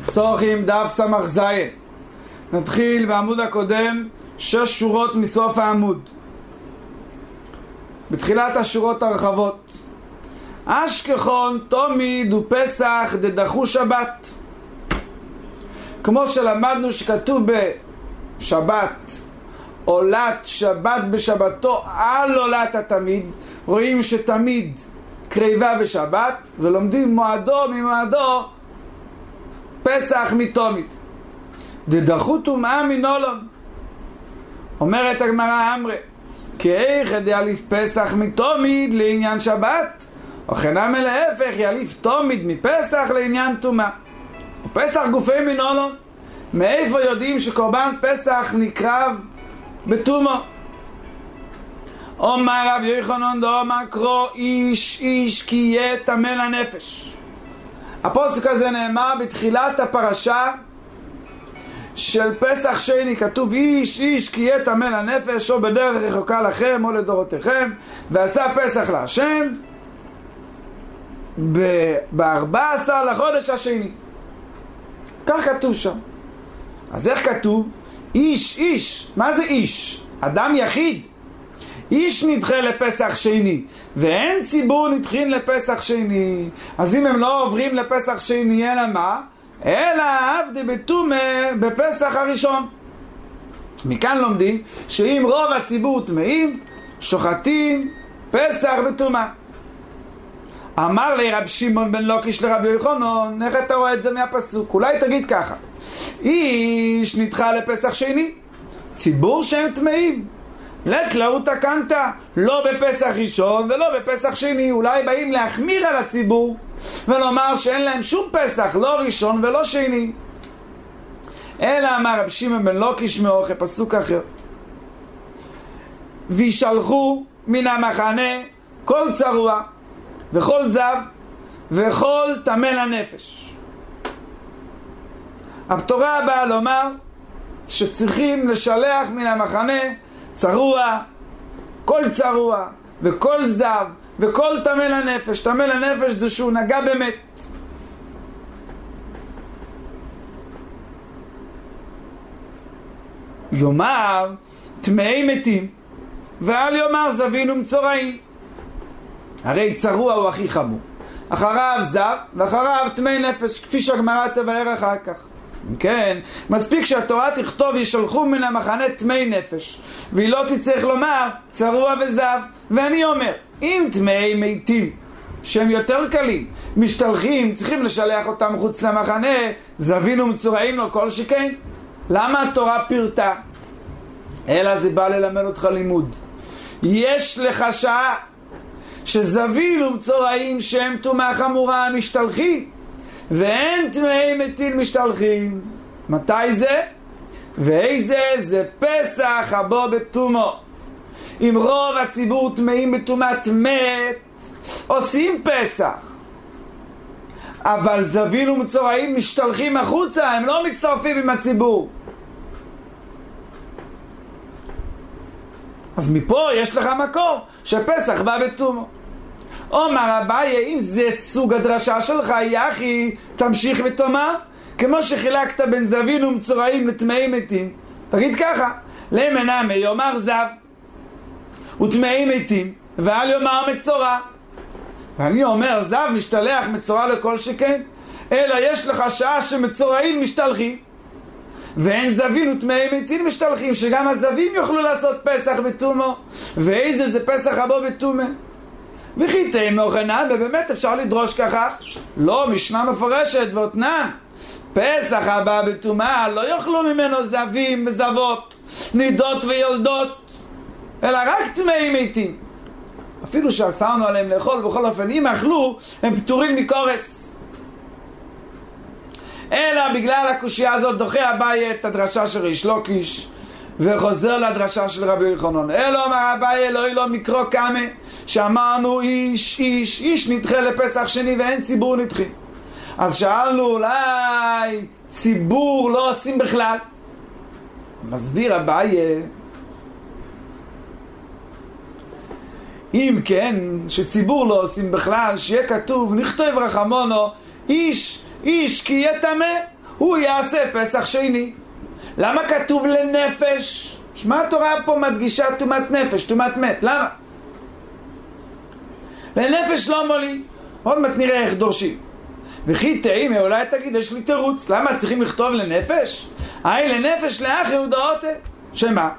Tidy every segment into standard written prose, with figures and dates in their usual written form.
פסוחים דף סמך זין. נתחיל בעמוד הקודם 6 שורות מסוף העמוד. בתחילת השורות הרחבות. אשכחון תומיד ופסח דדחו שבת. כמו שלמדנו שכתוב בשבת עולת שבת בשבתו על עולת התמיד, רואים שתמיד קריבה בשבת, ולומדים מועדו ממועדו פסח מתומיד. דדחו טומאה מנולון. אומרת הגמרא אמרי, כי איך יליף פסח מתומיד לעניין שבת, וכן להפך יליף תומיד מפסח לעניין טומאה. פסח גופי מנולון. מאיפה יודעים שקורבן פסח נקרב בטומאה? אומר רב יוחנן דאמר קרוא איש איש כי יהיה טמא לנפש. הפסוק הזה נאמר בתחילת הפרשה של פסח שני, כתוב איש איש כי יהיה טמא לנפש, או בדרך רחוקה לכם או לדורותיכם, ועשה פסח להשם ב-14 לחודש השני. כך כתוב שם. אז איך כתוב? איש איש. מה זה איש? אדם יחיד. איש נדחה לפסח שני, ואין ציבור נדחין לפסח שני. אז אם הם לא עוברים לפסח שני, אלא מה? אלא עבדי בטומאה בפסח הראשון. מכאן לומדים שאם רוב הציבור טמאים, שוחטים פסח בטומאה. אמר לי רב שמעון בן לוקיש לרבי יוחנן, איך אתה רואה את זה מהפסוק? אולי תגיד ככה, איש נדחה לפסח שני, ציבור שהם טמאים, לתלאות הקנת, לא בפסח ראשון ולא בפסח שני. אולי באים להחמיר על הציבור ולומר שאין להם שום פסח, לא ראשון ולא שני. אלא אמר רב שמעון בן לוקיש מאורך, פסוק אחר, וישלחו מן המחנה כל צרוע וכל זב וכל טמא לנפש. התורה באה לומר שצריכים לשלח מן המחנה צרוע, כל צרוע וכל זב וכל טמא לנפש. טמא לנפש זה שהוא נגע באמת. יאמר טמאי מתים ואל יאמר זבין ומצורעים. הרי צרוע הוא הכי חמור, אחריו זב ואחריו טמאי נפש, כפי שהגמרא תבאר אחר כך. כן, מספיק שהתורה תכתוב ישלחו מן המחנה טמאי נפש, והיא לא תצטרך לומר צרוע וזב. ואני אומר, אם טמאי מתים שהם יותר קלים משתלחים, צריכים לשלח אותם חוץ למחנה, זבין ומצורעים לא כל שכן. למה התורה פירטה? אלא זה בא ללמד אותך לימוד. יש לך שעה שזבין ומצורעים שהם טומאה חמורה משתלחים, ואין טמאי מתים משתלחים. מתי זה? ואיזה? זה פסח הבא בטומאה. אם רוב הציבור טמאים בטומאת מת, עושים פסח, אבל זבין ומצורעים משתלחים החוצה, הם לא מצטרפים עם הציבור. אז מפה יש לך מקור שפסח בא בטומאה. אומר אביי, אם זה סוג הדרשה שלך, יחי, תמשיך ותאמר, כמו שחילקת בין זבין ומצורעים לטמאי מתים, תגיד ככה, למנמי יאמר זב וטמאי מתים ואל יאמר מצורע. ואני אומר זב משתלח, מצורע לכל שכן. אלא יש לך שעה שמצורעים משתלחים ואין זבין וטמאי מתים משתלחים, שגם הזבים יוכלו לעשות פסח בטומאה. ואיזה זה פסח הבא בטומאה? וכי תאמר חנן, ובאמת אפשר לדרוש ככה? לא, משנה מפורשת ואותנן פסח הבא בטומאה לא יאכלו ממנו זבים וזבות, נידות ויולדות, אלא רק טמאי מתים. אפילו שאסרנו עליהם לאכול, בכל אופן אם אכלו הם פטורים מקורס. אלא בגלל הקושיה הזאת דוחה אביי את הדרשה של ריש לוקיש וחוזר לדרשה של רבי יוחנן. אלא אמר אביי אלוהי לא מקרו קמה, שאמרנו איש איש איש נדחה לפסח שני ואין ציבור נדחה. אז שאלנו אולי ציבור לא עושים בכלל. מסביר אביי, אם כן שציבור לא עושים בכלל, שיהיה כתוב נכתוב רחמונו איש איש כי יהיה טמא הוא יעשה פסח שני. למה כתוב לנפש? שמה התורה פה מדגישה תומת נפש, תומת מת? למה? לנפש לא מולי. עוד מעט נראה איך דורשים. וכי תאימה, אולי תגיד, יש לי תירוץ. למה צריכים לכתוב לנפש? לנפש לאחי הודעות. שמה?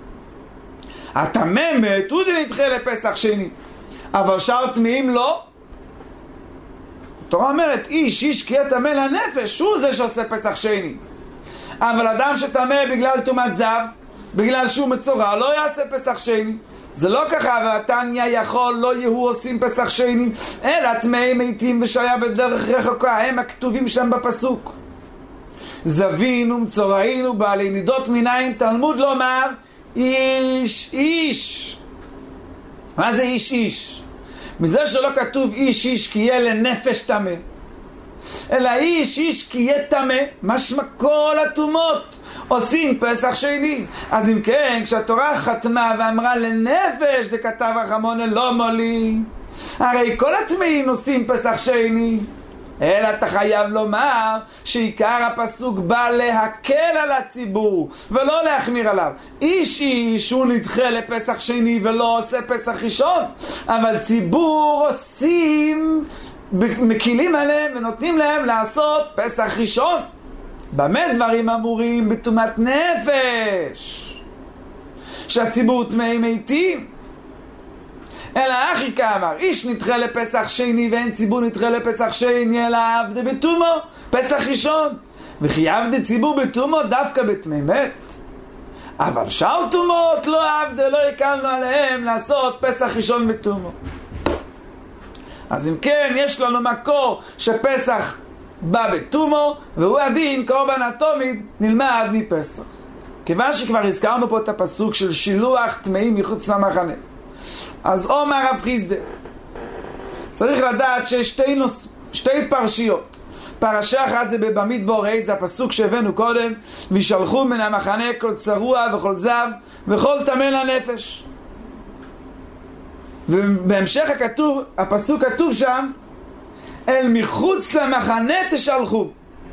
התמם מת, הוא נדחה לפסח שני. אבל שאר טמאים לא. התורה אומרת, איש כי יטמא לנפש, הוא זה שעושה פסח שני. אבל אדם שטמא בגלל תומת זב, בגלל שהוא מצורע, לא יעשה פסח שני. זה לא ככה, והתניא יכול, לא יהיו עושים פסח שני, אלא טמאי מתים ושהיה בדרך רחוקה, הם הכתובים שם בפסוק. זבינו, מצורעינו, בעלי נידות מנין, תלמוד לומר, איש. מה זה איש? מזה שלא כתוב איש כי יהיה לנפש טמא, אלא איש כי יהיה טמא, משמע כל הטומאות עושים פסח שני. אז אם כן, כשהתורה חתמה ואמרה לנפש דכתב רחמונה לא מולי, הרי כל הטמאים עושים פסח שני. אלא אתה חייב לומר שעיקר הפסוק בא להקל על הציבור ולא להחמיר עליו. איש הוא נדחה לפסח שני ולא עושה פסח ראשון, אבל ציבור עושים, מקילים עליהם ונותנים להם לעשות פסח ראשון. במה דברים אמורים? בתומת נפש, שהציבור טמאי מתים. אלא אחי כאמר, איש נדחה לפסח שני ואין ציבור נדחה לפסח שני, אלא עבדה בתומו, פסח ראשון. וכי עבדה ציבור בתומו דווקא בטמאי מת. אבל שאר תומות לא עבדה, לא יקלנו עליהם לעשות פסח ראשון בתומו. אז אם כן, יש לנו מקור שפסח בא בתומו, והוא הדין קורבן התומיד נלמד מפסח. כיוון שכבר הזכרנו פה את הפסוק של שילוח טמאים מחוץ למחנה, אז אומר רב חיסדא, צריך לדעת שיש שתי פרשיות. פרשה אחת זה בבמדבר, זה הפסוק שהבאנו קודם, וישלחו מן המחנה כל צרוע וכל זב וכל טמא לנפש. ובהמשך הפסוק כתוב שם, אל מחוץ למחנה תשלחו.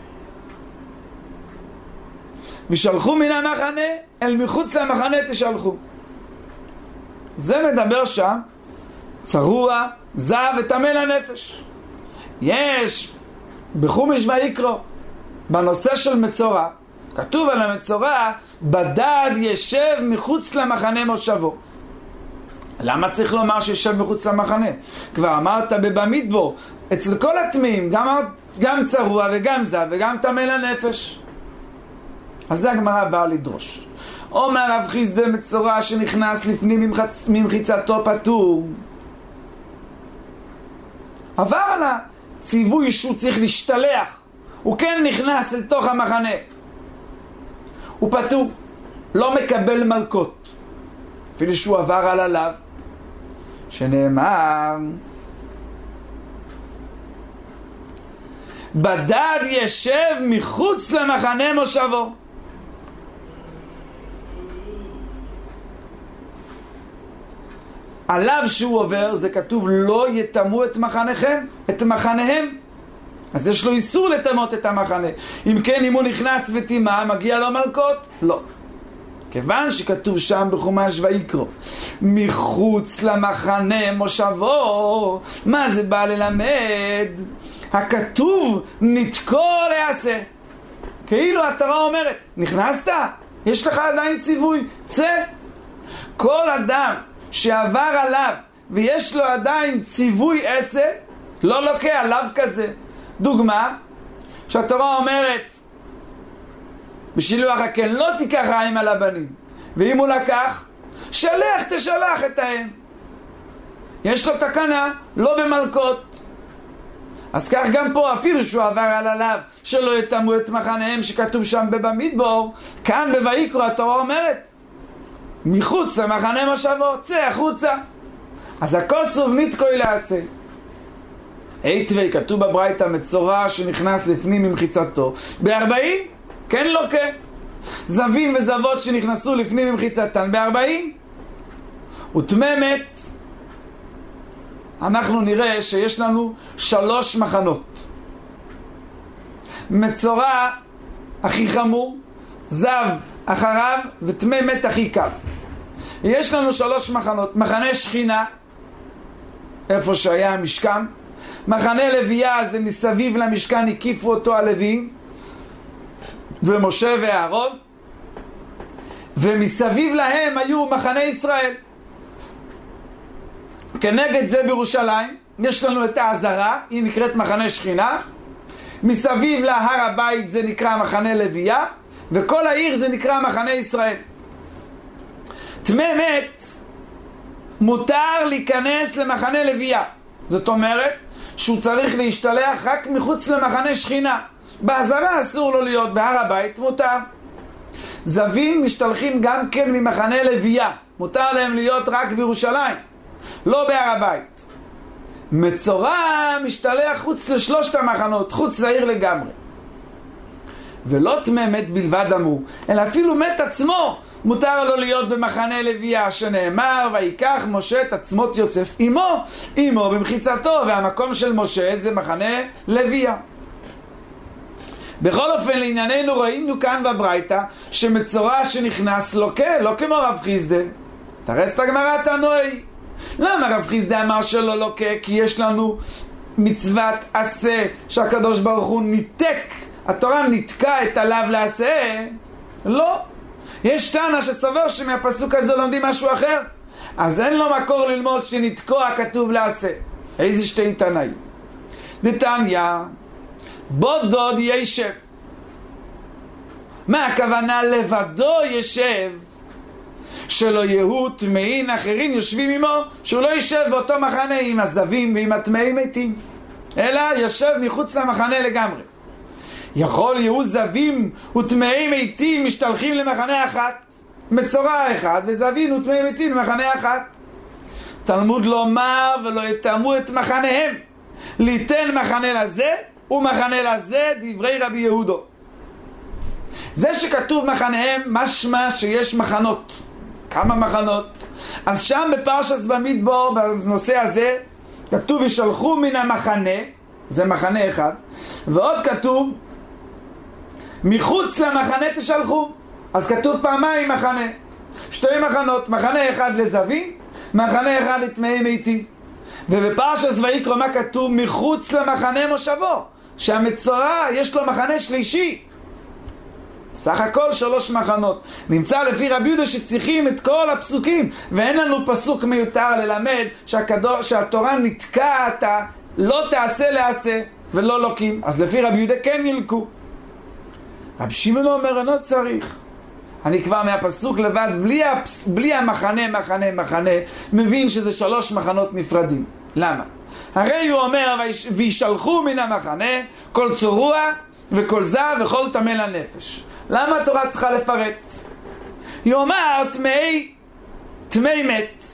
וישלחו מן המחנה, אל מחוץ למחנה תשלחו. זה מדבר שם צרוע, זב וטמא לנפש. יש בחומש ויקרא בנושא של מצורע, כתוב על המצורע, בדד ישב מחוץ למחנה מושבו. למה צריך לומר שישב מחוץ למחנה? כבר אמרת בבמדבר, אצל כל הטמאים, גם צרוע וגם זב וגם טמא לנפש. אז זה הגמרא באה לדרוש. אומר רב חיסדא, מצורע שנכנס לפנים ממחיצתו פטור. עבר על הציווי שהוא צריך להשתלח, הוא כן נכנס לתוך המחנה, הוא פטור, לא מקבל מלכות, אפילו שהוא עבר על עליו, שנאמר בדד ישב מחוץ למחנה מושבו. עליו שהוא עובר, זה כתוב לא יטמאו את מחניכם, את מחניהם. אז יש לו איסור לטמאות את המחנה. אם כן, אם הוא נכנס וטימא, מגיע לו מלכות? לא. כיוון שכתוב שם בחומש ויקרא, מחוץ למחנה מושבו, מה זה בא ללמד? הכתוב נתקול יעשה. כאילו התורה אומרת, נכנסת? יש לך עדיין ציווי, צא. כל אדם שעבר עליו ויש לו עדיין ציווי עשה, לא לוקח עליו כזה. דוגמה, שהתורה אומרת בשילוח הקן, לא תיקח האם על הבנים, ואם הוא לקח, תשלח את האם. יש לו תקנה, לא במלכות. אז כך גם פה, אפילו שהוא עבר על עליו שלא יטמאו את מחניהם שכתוב שם בבמדבר, כאן בויקרא התורה אומרת מחוץ למחנה מושבו, צא החוצה. אז הכוסוב נתקוי לעשה. היטבי, כתוב בברייתא, מצורע שנכנס לפנים ממחיצתו ב-40, כן לא כן. זבים וזבות שנכנסו לפנים ממחיצתן ב-40, וטמא מת. אנחנו נראה שיש לנו 3 מחנות. מצורע הכי חמור, זב אחריו וטמא מת הכי קל. יש לנו 3 מחנות, מחנה שכינה, איפה שהיה המשכן, מחנה לוויה זה מסביב למשכן, הקיפו אותו הלוויים, ומשה ואהרון, ומסביב להם היו מחנה ישראל. כנגד זה בירושלים יש לנו את העזרה, היא נקראת מחנה שכינה, מסביב להר הבית זה נקרא מחנה לוויה, וכל העיר זה נקרא מחנה ישראל. טמא מת מותר להיכנס למחנה לוויה, זאת אומרת שהוא צריך להשתלח רק מחוץ למחנה שכינה. בעזרה אסור לו להיות, בהר הבית מותר. זבים משתלחים גם כן ממחנה לוויה, מותר להם להיות רק בירושלים, לא בהר הבית. מצורע משתלח חוץ ל3 המחנות, חוץ לעיר לגמרי. ולא טמא מת בלבד אמרו, אלא אפילו מת עצמו מותר לו להיות במחנה לוויה, שנאמר ויקח משה את עצמות יוסף עמו במחיצתו, והמקום של משה זה מחנה לוויה. בכל אופן לענייננו ראינו כאן בברייתא שמצורע שנכנס לוקה, לא כמו רב חיסדא. תרץ הגמרא תנועי, למה רב חיסדא אמר שלא לוקה? כי יש לנו מצוות עשה שהקדוש ברוך הוא ניתק, התורה נתקה את עליו לעשה. לא, יש טענה שסבר שמהפסוק הזה לומדים משהו אחר, אז אין לו מקור ללמוד שנתקוע כתוב לעשה. איזה 2 תנאים? דתניא בו דוד ישב. מה הכוונה לבדו ישב? שלא יהיו טמאים אחרים יושבים עמו, שהוא לא ישב באותו מחנה עם הזבים ועם הטמאים מתים, אלא ישב מחוץ למחנה לגמרי. יכול יהיו זבים וטמאים מתים משתלחים למחנה אחת, מצורע אחד, וזבים וטמאים מתים למחנה אחת. תלמוד לומר ולא יתאמו את מחניהם, ליתן מחנה לזה ומחנה לזה, דברי רבי יהודו. זה שכתוב מחניהם משמע שיש מחנות. כמה מחנות? אז שם בפרשת במדבר בנושא הזה כתוב ישלחו מן המחנה, זה מחנה אחד, ועוד כתוב מחוץ למחנה תשלחו, אז כתוב פעמיים מחנה, 2 מחנות, מחנה אחד לזבים, מחנה אחד לטמאי מתים. ובפרשת ויקרא מה כתוב? מחוץ למחנה מושבו, שהמצורע יש לו מחנה שלישי. סך הכל 3 מחנות. נמצא לפי רבי יהודה שצריכים את כל הפסוקים, ואין לנו פסוק מיותר ללמד שהתורה נתקעת לא תעשה לעשה ולא לוקים. אז לפי רבי יהודה כן ילקו. רבי שמעון אומר אינו צריך, אני כבר מהפסוק לבד בלי המחנה מבין שזה 3 מחנות נפרדים. למה? הרי הוא אומר וישלחו מן המחנה כל צורוע וכל זב וכל טמא לנפש. למה התורה צריכה לפרט? היא אומר טמאי מת,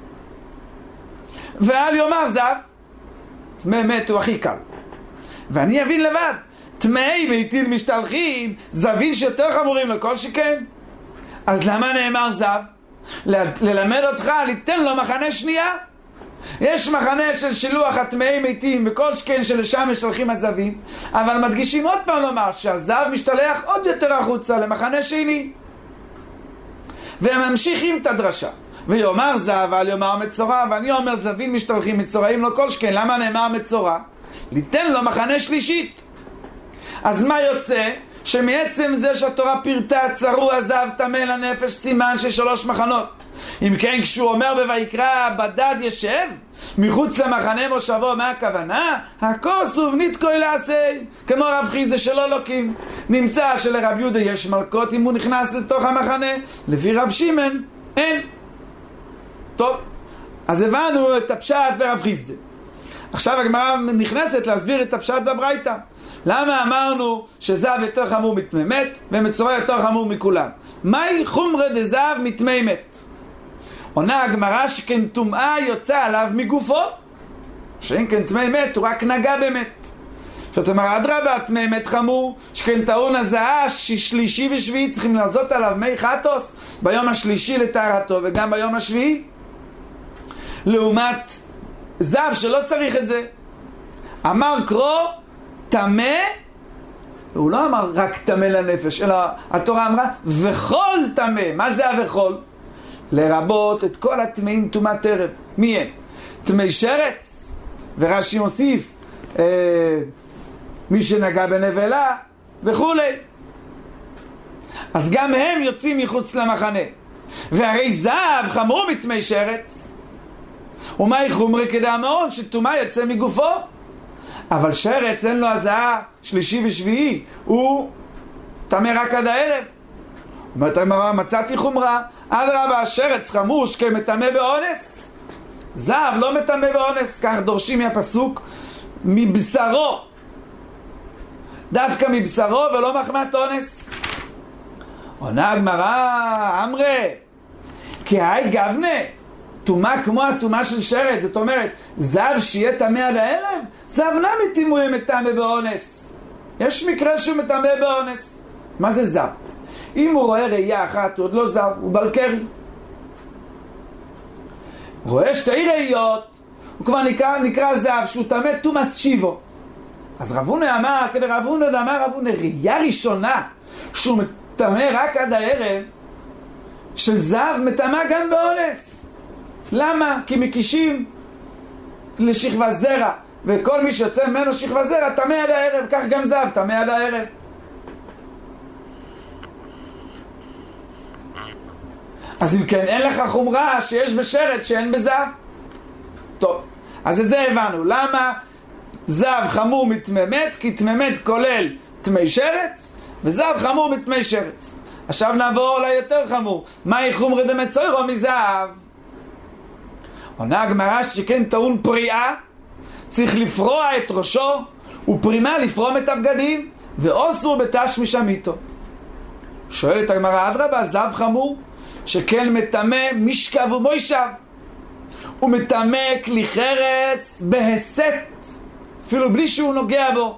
ואל יאמר זב. טמאי מת הוא הכי קל, ואני אבין לבד. טמאי מתים משתלחים, זבים שיותר חמורים לכל שכן. אז למה נאמר זב? ללמד אותך, ליתן לו מחנה שנייה. יש מחנה של שילוח הטמאי מתים וכל שכן שלשם משתלחים הזבים, אבל מדגישים עוד פעם לומר שהזב משתלח עוד יותר החוצה למחנה שני, והם ממשיכים את הדרשה ויאמר זב אל יאמר מצורע. ואני אומר זבים משתלחים מצורעים לא כל שכן. למה נאמר מצורע? ליתן לו מחנה שלישית. אז מה יוצא? שמעצם זה שהתורה פירטה צרוע זב טמא לנפש סימן של 3 מחנות. אם כן כשהוא אומר בויקרא בדד ישב מחוץ למחנה מושבו, מה הכוונה? הכוס ובניתקוי לעשי, כמו רב חיסדא שלא לוקים. נמצא שלרב יהודה יש מלכות אם הוא נכנס לתוך המחנה, לפי רב שמעון אין. טוב, אז הבנו את הפשט ברב חיסדא. עכשיו הגמרא נכנסת להסביר את הפשט בברייתא. למה אמרנו שזב יותר חמור מטמא מת ומצורע יותר חמור מכולם? מהי חומרא דזב מטמא מת? עונה הגמרא שכן טומאה יוצא עליו מגופו, שאין כן טמא מת הוא רק נגע במת. זאת אומרת אדרבה, טמא מת חמור, שכן טעון הזעה שלישי ושביעי צריכים לעשות עליו מי חטוס ביום השלישי לטהרתו וגם ביום השביעי, לעומת זב שלא צריך את זה. אמר קרוא טמא הוא לא אמר רק טמא לנפש, אלא התורה אמרה וכל טמא. מה זה הוכל? לרבות את כל הטמאים טומאת ערב. מי הם? טמאי שרץ, ורש"י מוסיף מי שנגע בנבלה וכולי. אז גם הם יוצאים מחוץ למחנה. והרי זהב חמור מטמאי שרץ, ומאי חומרי כדאמרון שטומאה יצא מגופו. אבל שרץ אין לו הזעה שלישי ושביעי, הוא טמא רק עד הערב. אומרת הגמרא, מצאתי חומרה. אדרבה, השרץ חמור כמטמא באונס, זהב לא מטמא באונס. כך דורשים מהפסוק מבשרו, דווקא מבשרו ולא מחמת אונס. עונה הגמרא, אמרי כי היי גבנה, טומאה כמו הטומאה של שרץ, זאת אומרת זהב שיהיה טמא עד הערב, זהב נמי תימורי מטמא באונס. יש מקרה שהוא מטמא באונס. מה זה זהב? אם הוא רואה ראייה אחת, הוא עוד לא זהב, הוא בלקרי. רואה שתי ראיות, הוא כבר נקרא זהב, שהוא טמא תומאס שיבו. אז רב הונא אמר, כדי רב הונא אמר רב הונא, ראייה ראשונה שהוא מטמא רק עד הערב של זהב מטמא גם באונס. למה? כי מקישים לשכבה זרע, וכל מי שיוצא ממנו שכבה זרע טמא עד הערב, כך גם זהב טמא עד הערב. אז אם כן, אין לך חומרה שיש בשרץ שאין בזהב. טוב, אז את זה הבנו. למה זהב חמור מטמא מת? כי טמא מת כולל טמאי שרץ, וזהב חמור מטמאי שרץ. עכשיו נעבור ליותר חמור. מהי חומרי דמצוירו מזהב? עונה הגמרא שכן טעון פריאה, צריך לפרוע את ראשו, ופרימה לפרום את הבגדים, ואוסרו בתשמיש המיתו. שואלת הגמרא, אדרבה, זהב חמור שכן מטמא משכב ומוישב, הוא מטמא כלי חרס בהסת, אפילו בלי שהוא נוגע בו.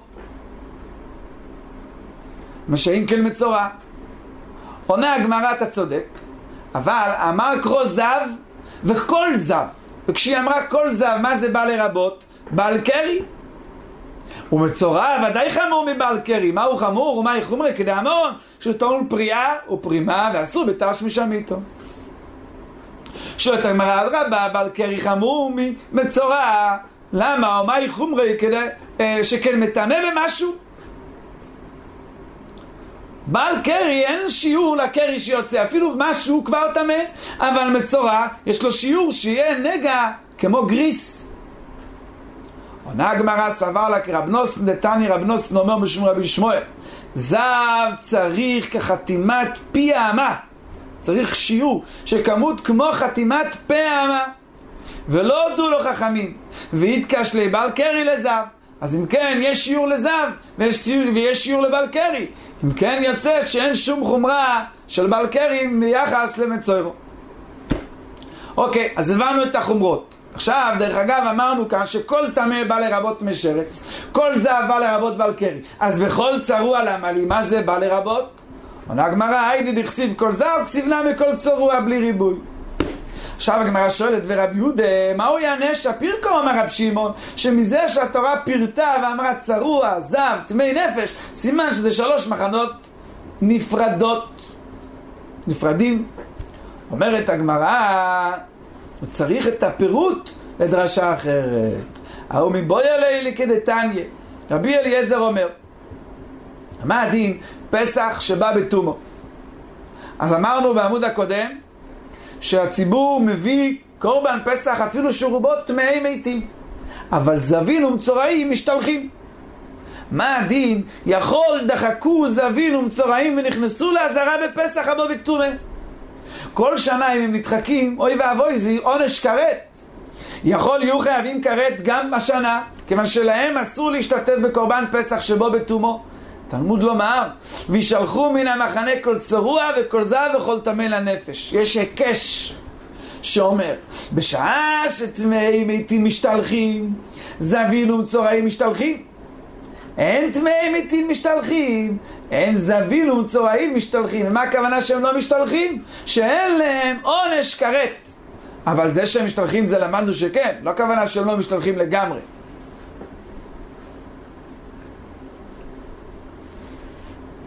מה שאם כן מצורע. עונה הגמרא, אתה צודק, אבל אמר קרוא זהב וכל זהב, וכשהיא אמרה כל זהב, מה זה בא לרבות? בעל קרי. ומצורע ודאי חמור מבעל קרי. מה הוא חמור? ומה היא חומרי כדאמרון שטעון פריאה ופרימה ואסור בתשמיש המיתו. שואלת הגמרא, אדרבה, בעל קרי חמור ממצורע. למה? ומה היא חומרי שכן מטמא במשהו? בעל קרי אין שיעור לקרי שיוצא, אפילו משהו כבר טמא, אבל מצורע יש לו שיעור שיהיה נגע כמו גריס. עונה הגמרא, סבר לה כרבנוס נתני רבנוס נאמר בשם רבי שמואל, זהב צריך כחתימת פי האמה, צריך שיעור שכמות כמו חתימת פי האמה, ולא הודו לו חכמים והתקש לי בעל קרי לזהב. אז אם כן יש שיעור לזהב ויש שיעור לבעל קרי, אם כן יוצא שאין שום חומרה של בעל קרי ביחס למצוירו. אוקיי, אז הבנו את החומרות. עכשיו, דרך אגב, אמרנו כאן שכל טמא בא לרבות משרץ, כל זהב בא לרבות בעל קרי. אז בכל צרוע למה לי? מה זה בא לרבות? עונה הגמרא, היידי דכסיב כל זהב, כסיב נמי כל צרוע בלי ריבוי. עכשיו הגמרא שואלת, ורב יהודה, מה הוא יענה? שפירקו אמר רב שמעון, שמזה שהתורה פירטה ואמרה צרוע, זהב, טמאי נפש, סימן שזה 3 מחנות נפרדים. אומרת הגמרא, הוא צריך את הפירוט לדרשה אחרת. ההוא מבויה לילי כדתניא. רבי אליעזר אומר, מה הדין? פסח שבא בתומו. אז אמרנו בעמוד הקודם שהציבור מביא קורבן פסח אפילו שרובו טמאי מתים, אבל זבין ומצורעים משתלחים. מה הדין? יכול דחקו זבין ומצורעים ונכנסו לעזרה בפסח הבא בתומה. כל שנה אם הם נדחקים, אוי ואבוי, זה עונש כרת. יכול יהיו חייבים כרת גם השנה, כיוון שלהם אסור להשתתף בקורבן פסח שבו בתומו. תלמוד לומר, וישלחו מן המחנה כל צרוע וכל זהב וכל טמא לנפש. יש הקש שאומר, בשעה שטמאי מתים משתלחים, זבין ומצורעים משתלחים. אין טמאי מתים משתלחים, אין זבין ומצורעים משתלחים. ומה הכוונה שהם לא משתלחים? שאין להם עונש כרת. אבל זה שהם משתלחים זה למדנו שכן, לא הכוונה שהם לא משתלחים לגמרי.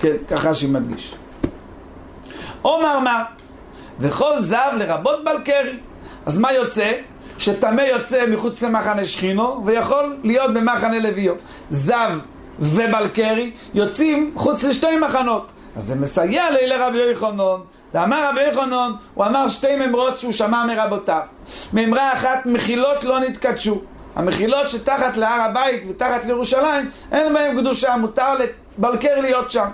כן, ככה שמדגיש. אומר מה, וכל זב לרבות בלקרי. אז מה יוצא? שטמא יוצא מחוץ למחנה שכינו ויכול להיות במחנה לוויו. זב ובלקרי יוצאים חוץ לשתי מחנות. אז זה מסייע לי לרבי יוחנן. ואמר רבי יוחנן, הוא אמר שתי ממרות שהוא שמע מרבותיו. ממרה אחת, מחילות לא נתקדשו. המחילות שתחת להר הבית ותחת לירושלים, אין בהם קדושה, מותר לבלקרי להיות שם.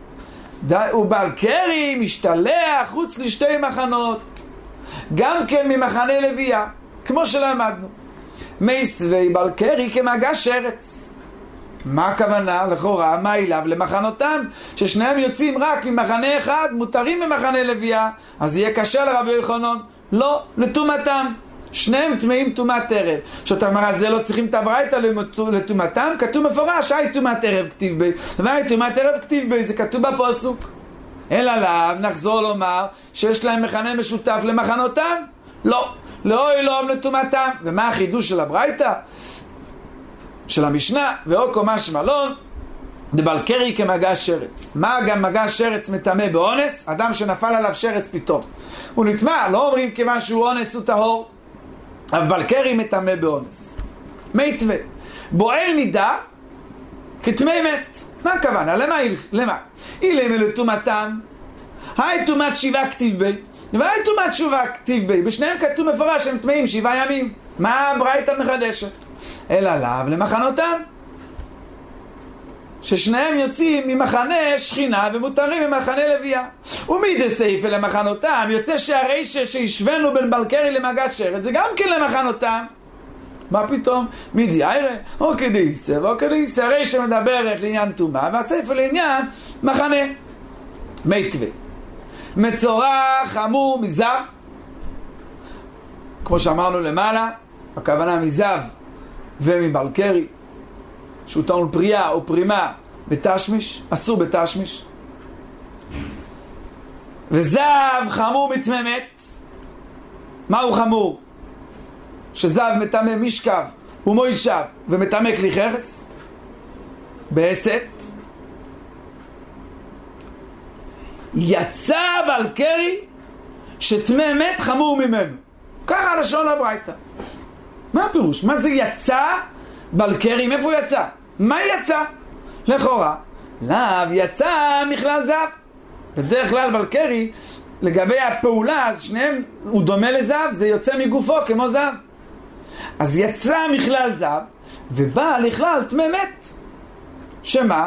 ובלקרי משתלח חוץ לשתי מחנות, גם כן ממחנה לוויה, כמו שלמדנו. מייסווי בלקרי כמגש ארץ. מה הכוונה? לכאורה, מה אליו? למחנותם, ששניהם יוצאים רק ממחנה אחד, מותרים במחנה לוויה, אז יהיה קשה לרבי יוחנן. לא, לטומאתם. שניהם טמאים טומאת ערב. שאתה אומר, זה לא צריכים את הברייתא לטומאתם, כתוב מפורש, היי טומאת ערב כתיב בי, והי טומאת ערב כתיב בי, זה כתוב בפסוק. אלא עליו נחזור לומר שיש להם מכנה משותף למחנותם? לא, לא אלום לטומאתם. ומה החידוש של הברייתא? של המשנה, ואו קומה שמלון, דבלקרי כמגש שרץ. מה גם מגש שרץ מטמא באונס? אדם שנפל עליו שרץ פתאום. הוא נטמא, לא אומרים כיוון שהוא אונס הוא טהור, אבל בלקרי מטמא באונס. מיתווה, בועל נידה כטמא מת. מה הכוונה? למה? אילם לטומאתם, היי טומאת 7 כתיב בי, והי טומאת 7 כתיב בי. בשניהם כתוב מפורש שהם טמאים 7 ימים. מה הברייתא מחדשת? אלא עליו למחנותם, ששניהם יוצאים ממחנה שכינה ומותרים ממחנה לוויה. ומידי סייפה למחנותם, יוצא שהרי שישבנו בין בלקרי למגש שרץ, זה גם כן למחנותם. מה פתאום? מידי איירה, או כדיסה, הרי שמדברת לעניין טומאה, והסייפה לעניין מחנה. מיתווה, מצורע חמור מזב, כמו שאמרנו למעלה, הכוונה מזב ומבלקרי, שהוא טעון פריאה או פרימה בתשמיש, אסור בתשמיש. וזב חמור מטמא מת. מהו חמור? שזב מטמא משכב ומוישב ומטמא כלי חרס בעשת. יצא בלקרי שטמא מת חמור ממנו. ככה לשון הברייתא. מה הפירוש? מה זה יצא בלקרי? מאיפה הוא יצא? מה יצא? לכאורה לאו יצא מכלל זב. בדרך כלל בלקרי, לגבי הפעולה, אז שניהם, הוא דומה לזב, זה יוצא מגופו כמו זב. אז יצא מכלל זב ובא לכלל טמא מת. שמה?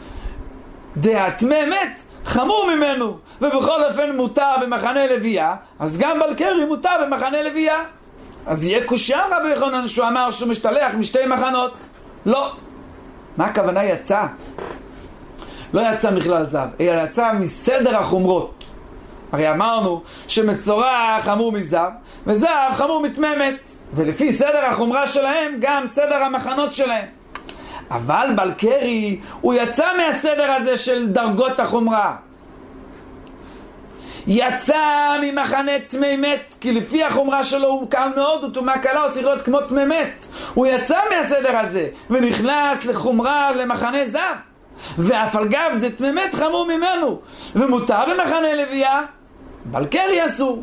דהטמא מת חמור ממנו, ובכל אופן מותר במחנה לוויה, אז גם בלקרי מותר במחנה לוויה. אז יהיה קושייה רבי יוחנן שהוא אמר שהוא משתלח משתי מחנות. לא. מה הכוונה יצא? לא יצא מכלל זב, אלא יצא מסדר החומרות. הרי אמרנו שמצורע חמור מזב, וזב חמור מטמא מת, ולפי סדר החומרה שלהם גם סדר המחנות שלהם. אבל בלקרי הוא יצא מהסדר הזה של דרגות החומרה, יצא ממחנה טמא מת, כי לפי החומרה שלו הוא קל מאוד, הוא טומאה קלה, הוא צריך להיות כמו טמא מת. הוא יצא מהסדר הזה ונכנס לחומרה למחנה זב, ואף על גב זה טמא מת חמור ממנו, ומותר במחנה לוויה. בלקרי אסור.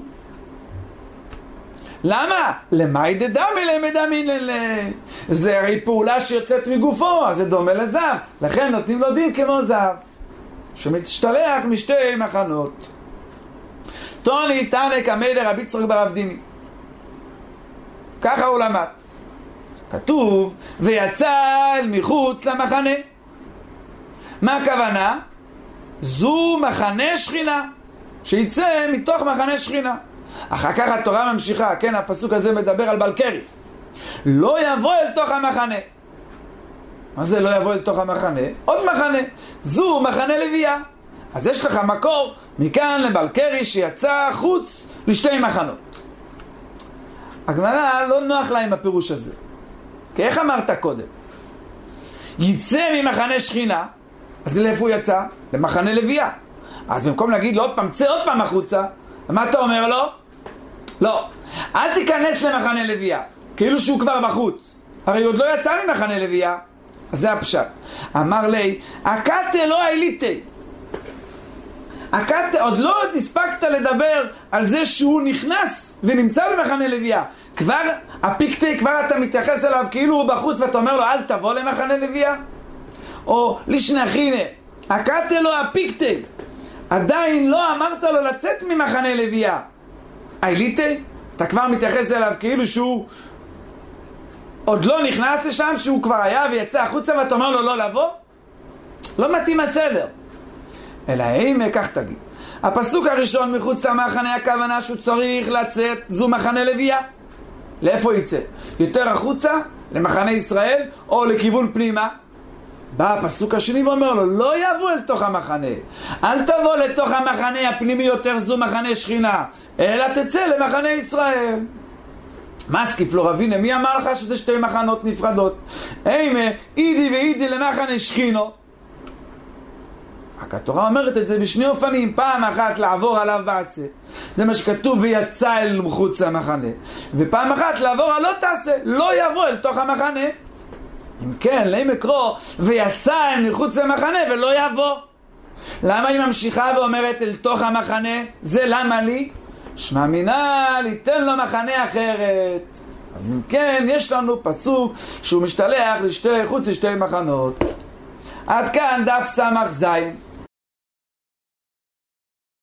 למה? למאי דדמי למדמין זה הרי פעולה שיוצאת מגופו, אז זה דומה לזב, לכן נותנים לו דין כמו זב שמצטלח משתי מחנות. תוני תנא קמי דרבי יצחק בר אבדימי, ככה הוא למד. כתוב ויצא אל מחוץ למחנה. מה הכוונה? זו מחנה שכינה, שיצא מתוך מחנה שכינה. אחר כך התורה ממשיכה, כן, הפסוק הזה מדבר על בלקרי, לא יבוא אל תוך המחנה. מה זה לא יבוא אל תוך המחנה? עוד מחנה, זו מחנה לוויה. אז יש לך מקור מכאן לבלקרי שיצא חוץ לשתי מחנות. הגמרא לא נוח לה עם הפירוש הזה, כי איך אמרת קודם? יצא ממחנה שכינה, אז לאיפה הוא יצא? למחנה לוויה. אז במקום להגיד לו עוד פעם, צא עוד פעם החוצה, מה אתה אומר לו? לא, אל תיכנס למחנה לוויה, כאילו שהוא כבר בחוץ, הרי עוד לא יצא ממחנה לוויה. אז זה הפשט. אמר לי, הקטה לא העליתי, עוד לא הספקת לדבר על זה שהוא נכנס ונמצא במחנה לוויה. כבר הפיקטי, כבר אתה מתייחס אליו כאילו הוא בחוץ ואתה אומר לו אל תבוא למחנה לוויה. או לשנכינה, הקטה לו הפיקטי, עדיין לא אמרת לו לצאת ממחנה לוויה. איליטי, אתה כבר מתייחס אליו כאילו שהוא עוד לא נכנס לשם, שהוא כבר היה ויצא החוצה ואתה אומר לו לא לבוא. לא מתאים הסדר. אלא אם כך תגיד, הפסוק הראשון מחוץ למחנה, הכוונה שהוא צריך לצאת, זו מחנה לוויה. לאיפה יצא? יותר החוצה למחנה ישראל או לכיוון פנימה? בא הפסוק השני ואומר לו לא יבוא אל תוך המחנה, אל תבוא לתוך המחנה הפנימי יותר, זו מחנה שכינה, אלא תצא למחנה ישראל. מסקיף לא רבינה, מי אמר לך שזה שתי מחנות נפרדות? אימה אידי ואידי למחנה שכינו. רק התורה אומרת את זה בשני אופנים, פעם אחת לעבור עליו בעשה, זה מה שכתוב ויצא אל מחוץ למחנה, ופעם אחת לעבור על לא תעשה, לא יבוא אל תוך המחנה. אם כן, להם אקרוא ויצא אל מחוץ למחנה ולא יבוא. למה היא ממשיכה ואומרת אל תוך המחנה? זה למה לי? שמע מינה ליתן לו מחנה אחרת. אז אם כן, יש לנו פסוק שהוא משתלח חוץ לשתי מחנות. עד כאן דף סמך זין.